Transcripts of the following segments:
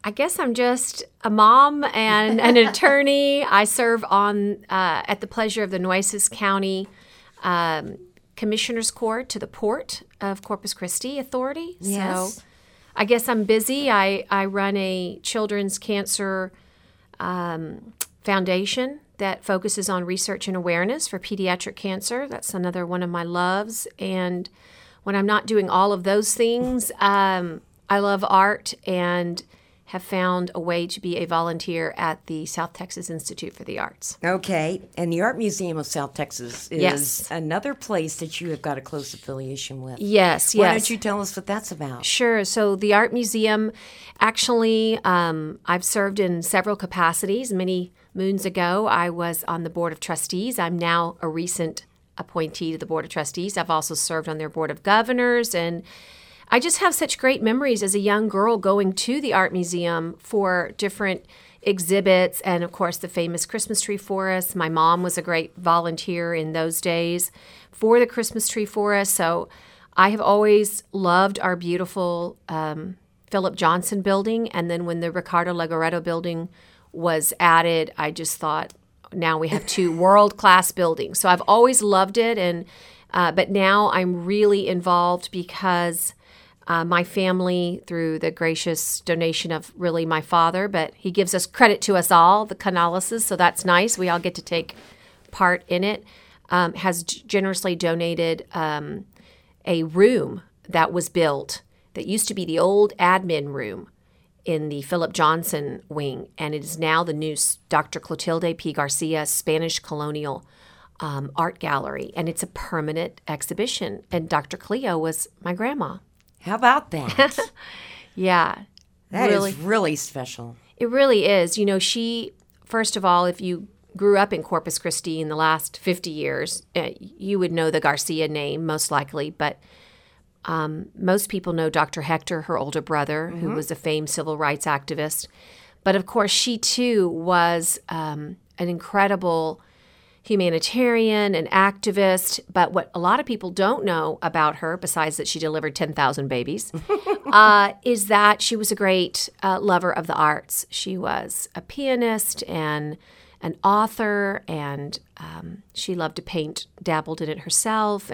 I guess I'm just a mom and an attorney. I serve on at the pleasure of the Nueces County Commissioner's Court to the Port of Corpus Christi Authority. Yes. So I guess I'm busy. I run a children's cancer foundation that focuses on research and awareness for pediatric cancer. That's another one of my loves. And when I'm not doing all of those things, I love art and have found a way to be a volunteer at the South Texas Institute for the Arts. Okay. And the Art Museum of South Texas is another place that you have got a close affiliation with. Yes, Why don't you tell us what that's about? Sure. So the Art Museum, actually, I've served in several capacities. Many moons ago, I was on the Board of Trustees. I'm now a recent appointee to the Board of Trustees. I've also served on their Board of Governors, and I just have such great memories as a young girl going to the Art Museum for different exhibits and, of course, the famous Christmas tree forest. My mom was a great volunteer in those days for the Christmas tree forest. So I have always loved our beautiful Philip Johnson building. And then when the Ricardo Legoretto building was added, I just thought, now we have two world-class buildings. So I've always loved it. And but now I'm really involved because my family, through the gracious donation of really my father, but he gives us credit to us all, the Canaleses, so that's nice. We all get to take part in it, has generously donated a room that was built that used to be the old admin room in the Philip Johnson wing, and it is now the new Dr. Clotilde P. Garcia Spanish Colonial Art Gallery, and it's a permanent exhibition. And Dr. Cleo was my grandma. How about that? Yeah. That is really special. It really is. You know, she, first of all, if you grew up in Corpus Christi in the last 50 years, you would know the Garcia name, most likely. But most people know Dr. Hector, her older brother, who was a famed civil rights activist. But, of course, she, too, was an incredible humanitarian and activist. But what a lot of people don't know about her, besides that she delivered 10,000 babies, is that she was a great lover of the arts. She was a pianist and an author, and she loved to paint, dabbled in it herself.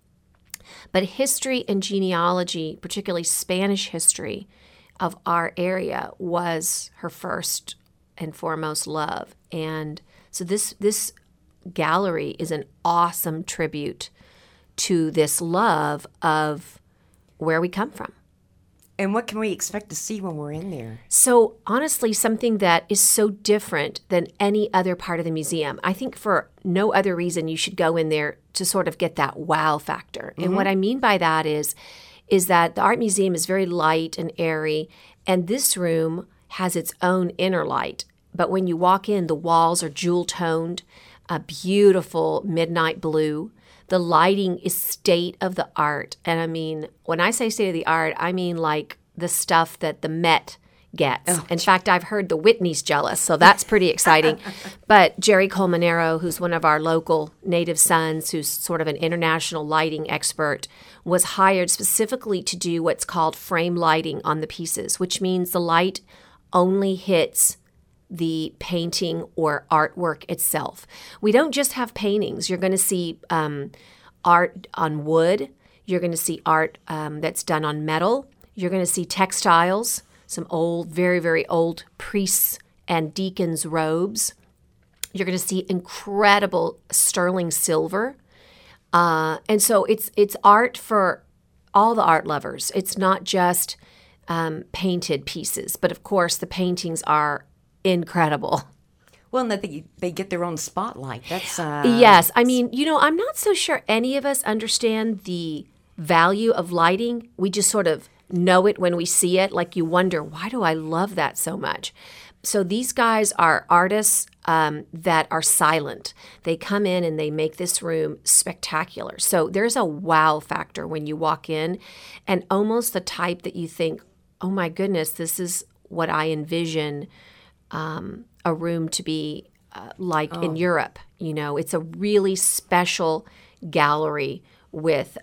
But history and genealogy, particularly Spanish history of our area, was her first and foremost love. And so this gallery is an awesome tribute to this love of where we come from. And what can we expect to see when we're in there? So honestly, something that is so different than any other part of the museum. I think for no other reason you should go in there to sort of get that wow factor. And what I mean by that is that the Art Museum is very light and airy, and this room has its own inner light. But when you walk in, the walls are jewel-toned, a beautiful midnight blue. The lighting is state of the art. And I mean, when I say state of the art, I mean like the stuff that the Met gets. Oh. In fact, I've heard the Whitney's jealous, so that's pretty exciting. But Jerry Colmenero, who's one of our local native sons, who's sort of an international lighting expert, was hired specifically to do what's called frame lighting on the pieces, which means the light only hits the painting or artwork itself. We don't just have paintings. You're going to see art on wood. You're going to see art that's done on metal. You're going to see textiles, some old, very, very old priests and deacons' robes. You're going to see incredible sterling silver. And so it's art for all the art lovers. It's not just painted pieces. But of course, the paintings are incredible. Well, and they get their own spotlight. That's yes. I mean, you know, I'm not so sure any of us understand the value of lighting. We just sort of know it when we see it. Like you wonder, why do I love that so much? So these guys are artists that are silent. They come in and they make this room spectacular. So there's a wow factor when you walk in, and almost the type that you think, oh my goodness, this is what I envision a room to be like in Europe. You know, it's a really special gallery with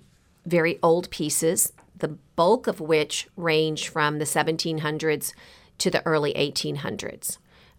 very old pieces, the bulk of which range from the 1700s to the early 1800s.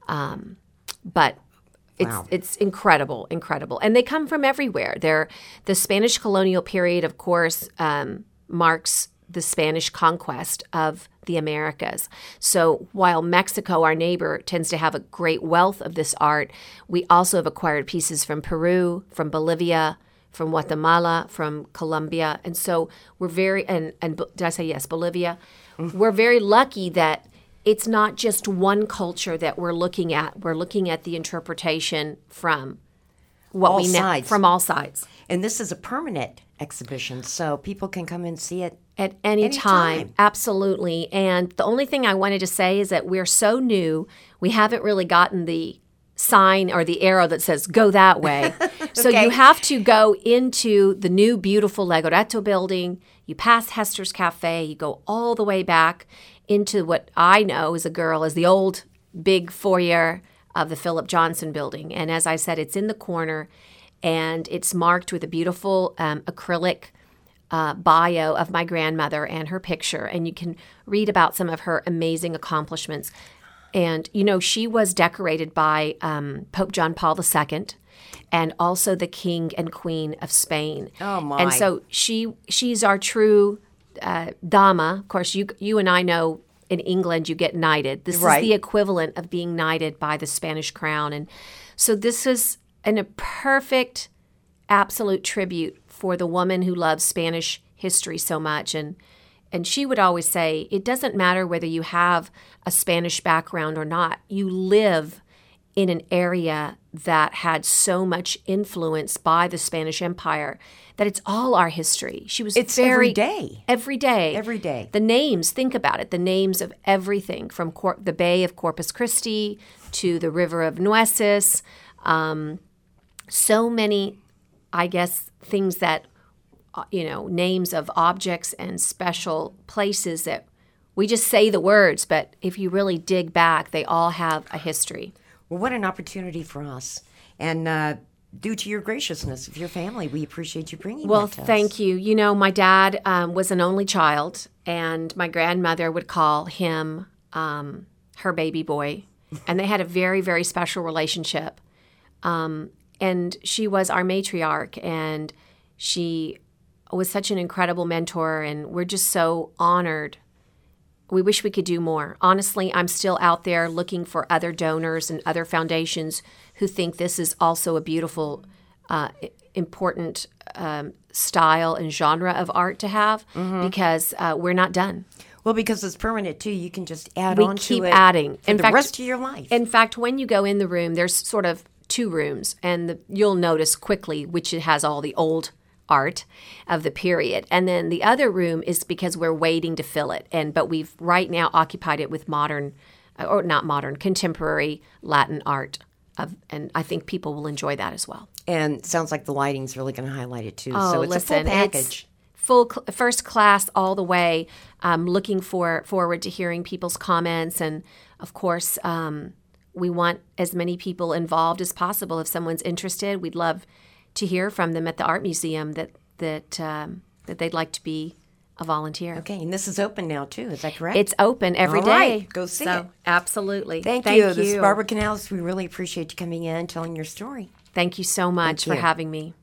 But it's incredible. And they come from everywhere. The Spanish colonial period, of course, marks the Spanish conquest of the Americas. So while Mexico, our neighbor, tends to have a great wealth of this art, we also have acquired pieces from Peru, from Bolivia, from Guatemala, from Colombia. And so we're very, and did I say yes, Bolivia? Mm-hmm. We're very lucky that it's not just one culture that we're looking at. We're looking at the interpretation from what all we know sides. From all sides. And this is a permanent exhibition, so people can come and see it at any time. Absolutely. And the only thing I wanted to say is that we're so new, we haven't really gotten the sign or the arrow that says go that way. So you have to go into the new beautiful Legoretto building. You pass Hester's Cafe. You go all the way back into what I know as a girl is the old big foyer of the Philip Johnson building. And as I said, it's in the corner, and it's marked with a beautiful acrylic bio of my grandmother and her picture. And you can read about some of her amazing accomplishments. And, you know, she was decorated by Pope John Paul II and also the King and Queen of Spain. Oh, my. And so she's our true dama. Of course, you and I know in England you get knighted. This right. is the equivalent of being knighted by the Spanish crown. And so this is a perfect, absolute tribute for the woman who loves Spanish history so much. And she would always say, it doesn't matter whether you have a Spanish background or not. You live in an area that had so much influence by the Spanish Empire that it's all our history. She was every day. Every day. Every day. The names, think about it, the names of everything from the Bay of Corpus Christi to the River of Nueces. So many, I guess, things that, names of objects and special places that we just say the words, but if you really dig back, they all have a history. Well, what an opportunity for us. And due to your graciousness of your family, we appreciate you bringing that to us. Well, thank you. You know, my dad was an only child, and my grandmother would call him her baby boy. And they had a very, very special relationship. And she was our matriarch, and she was such an incredible mentor, and we're just so honored. We wish we could do more. Honestly, I'm still out there looking for other donors and other foundations who think this is also a beautiful, important style and genre of art to have, because we're not done. Well, because it's permanent, too. You can just add on to it. We keep adding. For the rest of your life. In fact, when you go in the room, there's sort of two rooms, and you'll notice quickly which it has all the old art of the period. And then the other room is because we're waiting to fill it. But we've right now occupied it with contemporary Latin art. And I think people will enjoy that as well. And it sounds like the lighting's really going to highlight it, too. Oh, so it's listen, a full package. It's first class all the way. I'm looking forward to hearing people's comments. And, of course, we want as many people involved as possible. If someone's interested, we'd love to hear from them at the art museum that they'd like to be a volunteer. Okay, and this is open now too. Is that correct? It's open every day. Right. Go see it. Absolutely. Thank you. This is Barbara Canales. We really appreciate you coming in and telling your story. Thank you so much for having me.